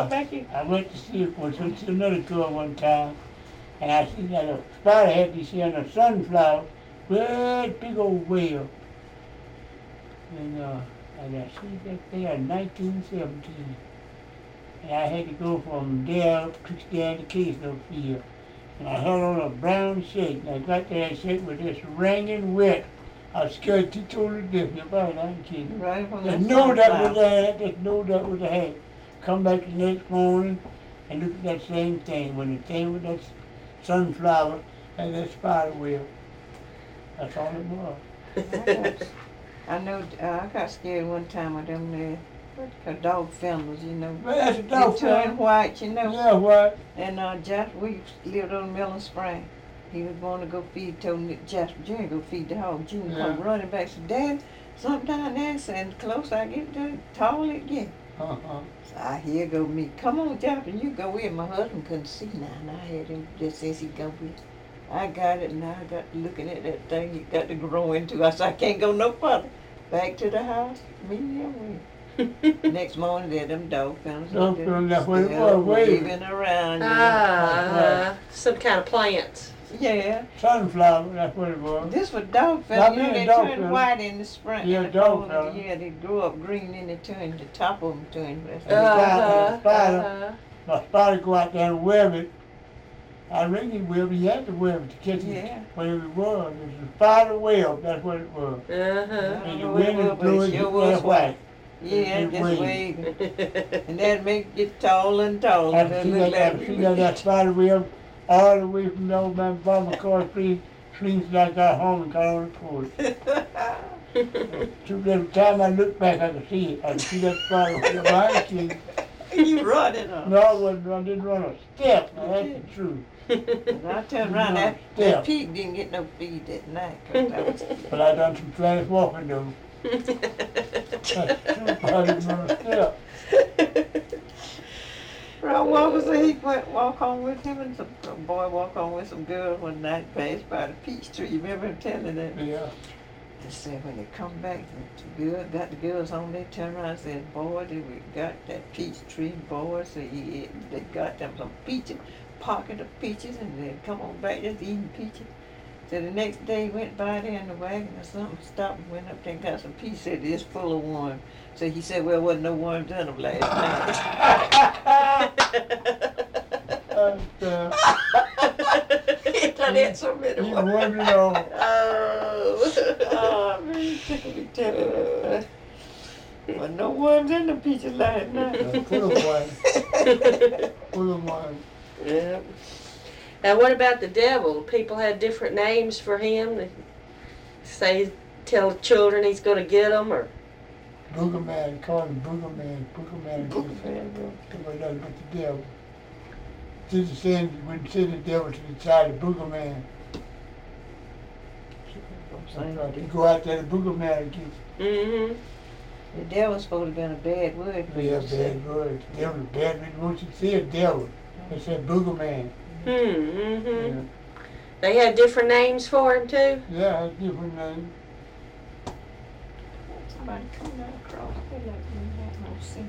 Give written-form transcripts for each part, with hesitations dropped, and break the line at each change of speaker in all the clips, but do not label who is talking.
go back in?
I went to see another girl one time, and I seen that a spider had this here on a sunflower, great big old whale. And I see that there in 1917. And I had to go from there up to down to Caseville Field. And I had on a brown shirt, and I got that shirt with this ringing wet. I was scared to totally different about it, I ain't kidding.
Right from
Just
that
know that
sunflower.
was the hat, just know that was the hat. Come back the next morning and look at that same thing. When the thing with that sunflower and that spider web. That's all it was.
I know, I got scared one time of them there, dog fenders, you know.
Well, that's a dog
They turn
fella.
white, you know.
Yeah, what?
And Jasper, we lived on Millen Spring. He was going to go feed, told Jasper Jr. go feed the hog. Junior come
Yeah.
running back, said, Dad, something down there, and the closer I get to it, taller it get.
Uh-huh.
So here go me. Come on, Jasper, you go in. My husband couldn't see now, and I had him just says he go with. I got it, and I got looking at that thing. You got to grow into. I said, I can't go no further. Back to the house, me and him went. Next morning, there them dog fenders.
Dog fenders, that's what it
still
was, waving.
waving around. You know.
Some kind of plant.
Yeah.
Sunflower, that's what it was.
This was dog
Now,
fenders. You know,
me
they
and dog
turn
fenders.
white in the spring.
Yeah,
in the
dog
fall.
fenders.
Yeah, they grow up green, and they turn the top of them turn.
Uh-huh. spider.
Uh-huh.
My spider go out there and web it. I really web it. He had to web it to catch it.
Yeah.
Whatever it was. It was a spider web, that's what it was.
Uh-huh.
And the
know
wind
what it
is
was, but
blowing
it sure
it
was
that white.
Yeah,
It
just
waved.
waving. And that make it get taller and taller.
I see that spider web all the way from the old man Bobby Car Street, sleeps like I got home and got on the porch. So every time I look back, I can see it. I can see that spider web. I ain't kidding.
You running up.
No, I didn't run a step. Now, that's the truth.
And I turned around,
Yeah.
that pig didn't get no feed that night. 'Cause I was,
But I done some fast walking though. I didn't run a step.
Ron Walker said he went walk home with him, and a boy walk home with some girls one night, passed by the peach tree. You remember him telling that?
Yeah.
They said when they come back, got the girls home, they turned around and said, boy, we got that peach tree, boy. So they got them some peaches, pocket of peaches, and they come on back just eating peaches. So the next day went by there in the wagon or something, stopped and went up there and got some peaches, said it's full of worms. So he said, well, wasn't no worms in them last night. He done that so many
You
worms.
wonder though.
Oh, man, he tickled me telling that. But no worms in the peaches last night.
Full of one. Full of one.
Yeah. Now, what about the devil? People had different names for him. They say, tell the children he's going to get them, or
Booger Man, call him Booger Man. Booger Man. Come on, nothing but the devil. Sister Sandy wouldn't send the devil to the side of Booger Man. You go out there to Booger Man again.
mm-hmm.
The devil's supposed to have been a bad word for
Yeah,
you to say.
bad word. Devil, bad word. Once you say a devil, they said Booger Man.
Mm-hmm.
Yeah,
They had different names for him, too?
yeah, that's a different name.
Somebody come down across there like we had no sense.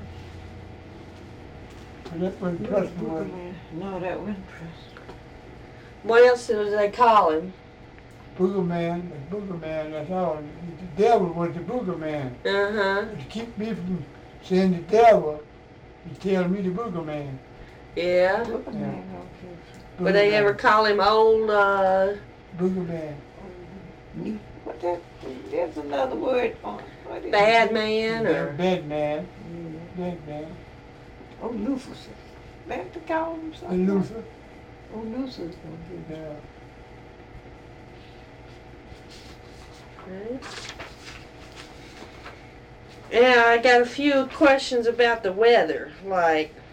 But that wasn't trusting one.
No, that wasn't trust.
What else did they call him?
Booger Man, the Booger Man, that's all. The devil was the Booger Man.
Uh-huh.
To keep me from saying the devil, you tell me the Booger Man.
Yeah.
Look at
Yeah.
man, okay.
Would they
Booger
ever
Man.
call him old,
Booger Man.
What that? There's another word for it. What is
bad
it?
man, or?
Bad man.
Yeah.
Bad man.
Oh, Lucifer. They have to call him
The
something.
Luther.
Oh, Lucifer's gonna get
Yeah.
Yeah, I got a few questions about the weather, like